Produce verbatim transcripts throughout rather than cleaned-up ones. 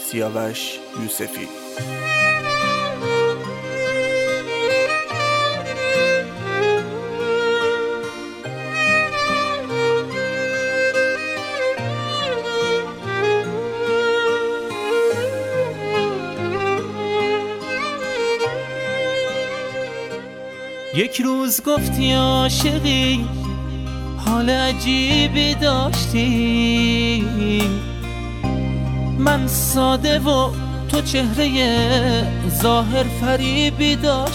سیاوش یوسفی. یک روز گفتی عاشقی، حال عجیبی داشتی، من ساده و تو چهره ظاهر فریبی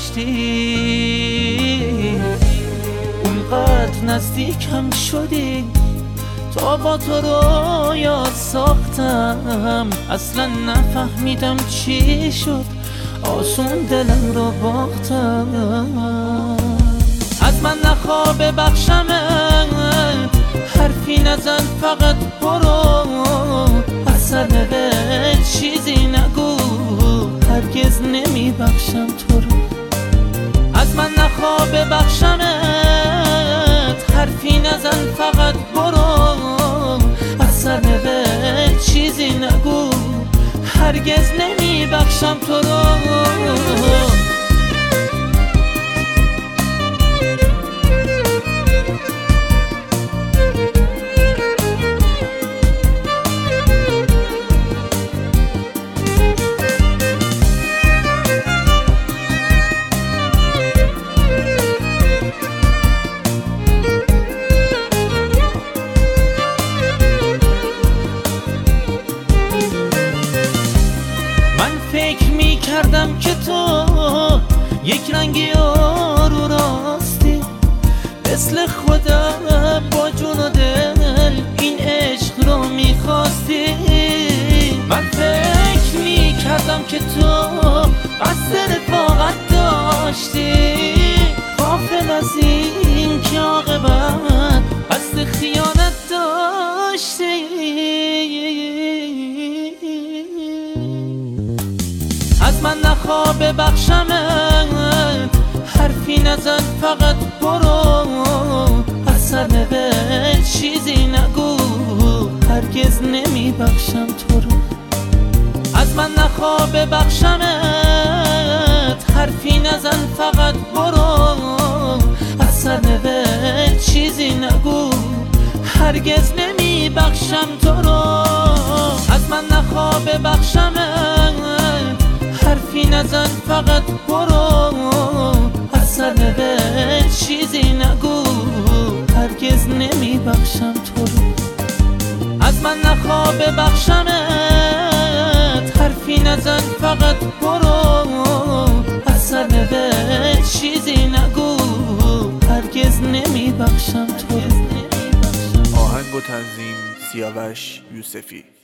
داشتی. اونقدر نزدیکم شدی تا با تو رو یاد ساختم، اصلا نفهمیدم چی شد، آسون دلم رو باختم. از من نخواه ببخشمت، حرفی نزن فقط برو، اصلا به چیزی نگو، هرگز نمیبخشم تو رو. از من نخواه ببخشمت، حرفی نزن فقط برو، اصلا به چیزی نگو، هرگز نمیبخشم تو رو. فکر می کردم که تو یک رنگی رو راستی، مثل خودم با جون و دل این عشق رو می خواستی. من فکر می کردم که تو قصد رفاقت داشتی، غافل از این که عاقبت قصد خیانت داشتی. از من نخواه ببخشمت، حرفی نزن فقط برو، اصلا به چیزی نگو، هرگز نمیبخشم تو رو. از من نخواه ببخشمت، حرفی نزن فقط برو، اصلا به چیزی نگو، هرگز نمیبخشم تو رو. از من نخواه ببخشمت، حرفی نزن فقط برو، اصلا به چیزی نگو، هرگز نمیبخشم تو رو. از من نخواه ببخشمت، حرفی نزن فقط برو، اصلا به چیزی نگو، هرگز نمیبخشم تو رو. آهنگ و تنظیم سیاوش یوسفی.